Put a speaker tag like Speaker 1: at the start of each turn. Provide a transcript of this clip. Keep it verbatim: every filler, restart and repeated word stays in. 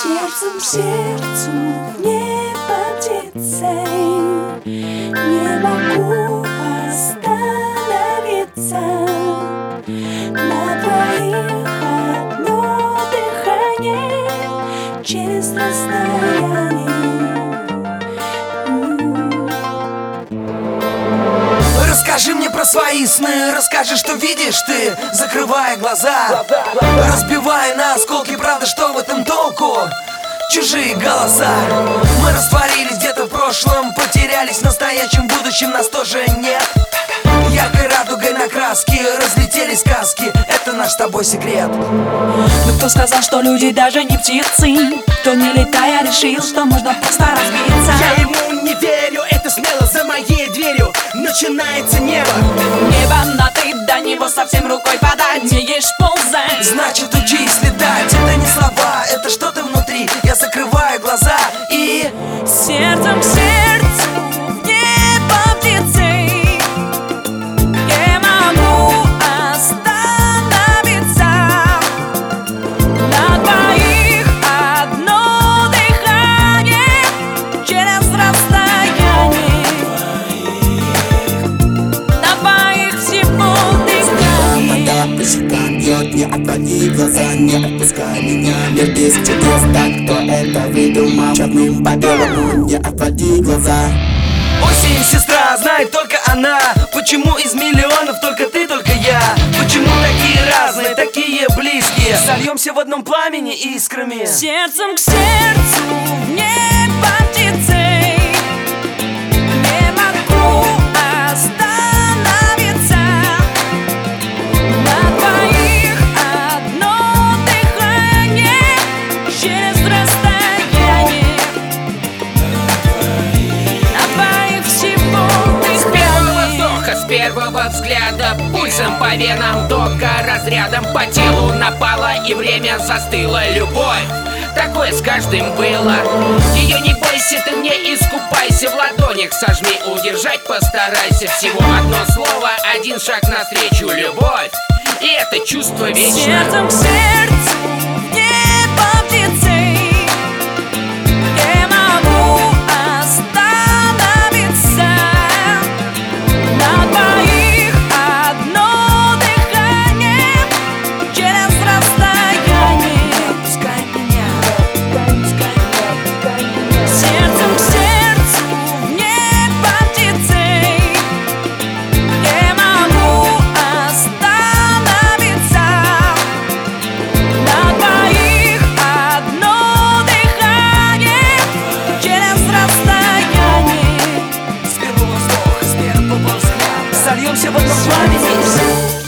Speaker 1: Сердцем к сердцу небо птицей, не могу остановиться. На двоих одно дыхание через расстояние.
Speaker 2: Расскажи мне про свои сны, расскажи, что видишь ты, закрывая глаза, разбивая на осколки, правда, что в этом толку? Чужие голоса. Мы растворились где-то в прошлом, потерялись в настоящем, будущем нас тоже нет. Яркой радугой на краске разлетелись сказки, это наш с тобой секрет.
Speaker 1: Но кто сказал, что люди даже не птицы? Кто не летая решил, что можно просто разбиться?
Speaker 3: Я ему не верю, это смело за моей дверью начинается небо.
Speaker 1: Небо на ты, до него совсем рукой подать. Умеешь ползать,
Speaker 2: значит учись летать. Это не слова, это что-то внутри. Я закрываю глаза и
Speaker 1: сердцем к сердцу в небо птицей не могу остановиться. На двоих одно дыхание через расстояние. На двоих всего дыхание.
Speaker 4: Вода по щекам бьет, не отводи глаза, не отпускай меня. Мир без чудес, так кто это выдумал? Черным по белому, не отводи глаза.
Speaker 2: осень, сестра, знает только она. Почему из миллионов только ты, только я? Почему такие разные, такие близкие? Сольемся в одном пламени искрами.
Speaker 1: Сердцем к сердцу в небо птицей не могу остановиться. На двоих одно дыхание через расстояние. На двоих всего
Speaker 5: С первого
Speaker 1: дыхание.
Speaker 5: вздоха, с первого взгляда, пульсом по венам, тока разрядом по телу напала, и время застыло. Любовь, такое с каждым было. Ее не бойся, ты мне искупайся, в ладонях сожми, удержать постарайся. Всего одно слово, один шаг навстречу. Любовь, и это чувство вечно.
Speaker 1: Сердцем к сердцу в небо птицей не могу остановиться. На двоих одно дыхание через расстояние.
Speaker 2: Пускай меня.
Speaker 1: Сердцем к сердцу в небо птицей не могу остановиться. На двоих одно дыхание через расстояние.
Speaker 2: С первого вздоха, с первого взгляда сольемся в одном пламени.